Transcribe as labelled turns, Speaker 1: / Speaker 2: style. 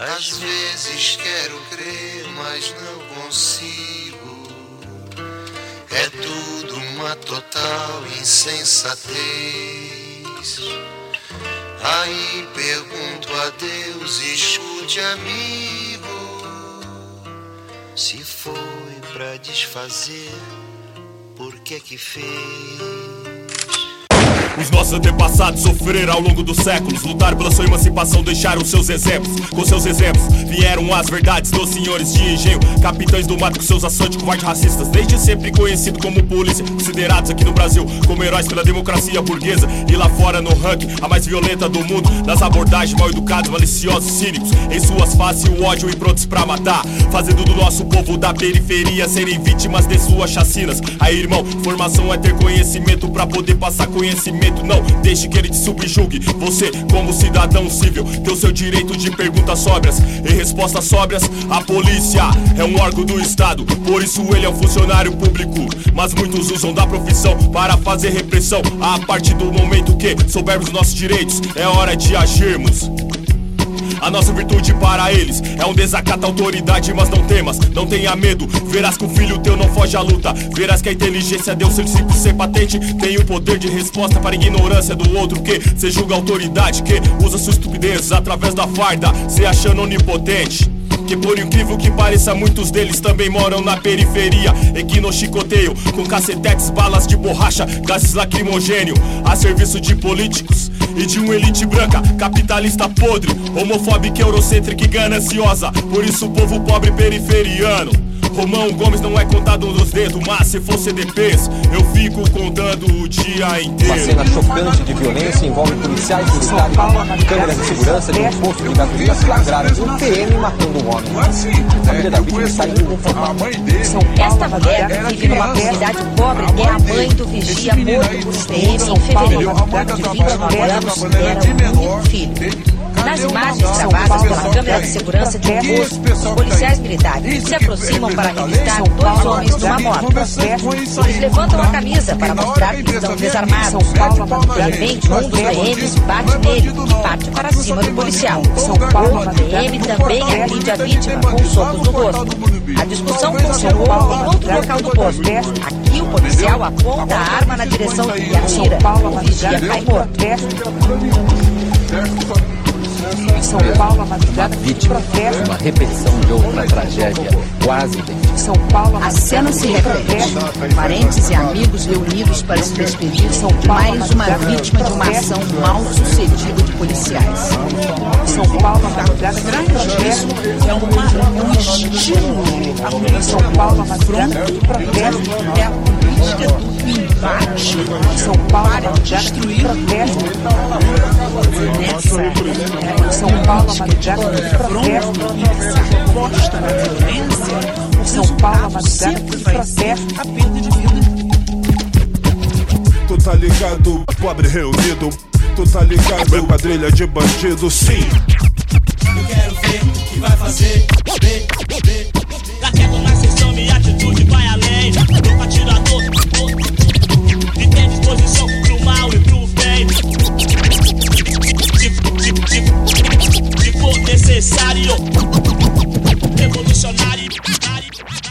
Speaker 1: Às vezes quero crer, mas não consigo. É tudo uma total insensatez. Aí pergunto a Deus, escute, amigo, se foi pra desfazer, por que que fez?
Speaker 2: Os nossos antepassados sofreram ao longo dos séculos, lutaram pela sua emancipação, deixaram seus exemplos. Com seus exemplos vieram as verdades dos senhores de engenho, capitães do mato com seus açoites, covardes racistas, desde sempre conhecido como polícia, considerados aqui no Brasil como heróis pela democracia burguesa, e lá fora no ranking a mais violenta do mundo, nas abordagens mal educados, maliciosos, cínicos, em suas faces o ódio e prontos pra matar, fazendo do nosso povo da periferia serem vítimas de suas chacinas. Aí, irmão, formação é ter conhecimento pra poder passar conhecimento. Não deixe que ele te subjugue. Você, como cidadão civil, tem o seu direito de perguntas sóbrias e respostas sóbrias. A polícia é um órgão do Estado, por isso ele é um funcionário público, mas muitos usam da profissão para fazer repressão. A partir do momento que soubermos os nossos direitos, é hora de agirmos. A nossa virtude para eles é um desacato à autoridade, mas não temas, não tenha medo. Verás que o filho teu não foge à luta. Verás que a inteligência deu seu simples ser patente. Tem o poder de resposta para a ignorância do outro, que se julga autoridade, que usa sua estupidez através da farda, se achando onipotente. Que por incrível que pareça, muitos deles também moram na periferia e que nos chicoteiam com cacetetes, balas de borracha, gases lacrimogêneo, a serviço de políticos e de uma elite branca, capitalista podre, homofóbica, eurocêntrica e gananciosa. Por isso o povo pobre periferiano, Romão Gomes não é contado nos dedos, mas se for CDPs, eu fico contando o dia inteiro.
Speaker 3: Uma cena chocante de violência envolve policiais militares, câmeras de segurança de um posto de gasolina flagraram um PM matando um homem. A família da vítima está inconformada.
Speaker 4: Esta mulher vive numa comunidade pobre, é a mãe do vigia morto por PM em fevereiro. De 29 anos, era o único filho. Nas imagens gravadas pela câmera de segurança de um posto, os policiais militares se aproximam para revistar dois homens numa moto. Eles levantam a camisa para mostrar que estão desarmados. De repente, um dos PMs bate nele e parte para cima do policial. O PM também agride a vítima com socos no rosto. A discussão continuou em outro local do posto. Aqui o policial aponta a arma na direção e atira. O vigia cai morto.
Speaker 5: Em São Paulo, a madrugada
Speaker 3: vítima, uma repetição de outra tragédia quase idêntica.
Speaker 5: São Paulo,
Speaker 4: a cena se repete. Parentes e amigos reunidos para se despedir de mais uma vítima de uma ação mal sucedida de policiais.
Speaker 5: São Paulo, a madrugada
Speaker 6: isso é um estímulo.
Speaker 5: São Paulo, a madrugada de protesto.
Speaker 6: É a política do embate.
Speaker 5: São Paulo, a madrugada de
Speaker 6: destruir
Speaker 5: protesto.
Speaker 6: São Paulo, a madrugada de protesto. Essa resposta na violência.
Speaker 5: São Paulo, a madrugada de protesto.
Speaker 6: A perda de vida.
Speaker 7: Tu tá ligado, pobre reunido. Tu tá ligado, quadrilha de bandidos, sim.
Speaker 8: Eu quero ver o que vai fazer. Laquedo na sessão, minha atitude vai além. Do atirador e tem disposição pro mal e pro bem. Se for necessário, revolucionário.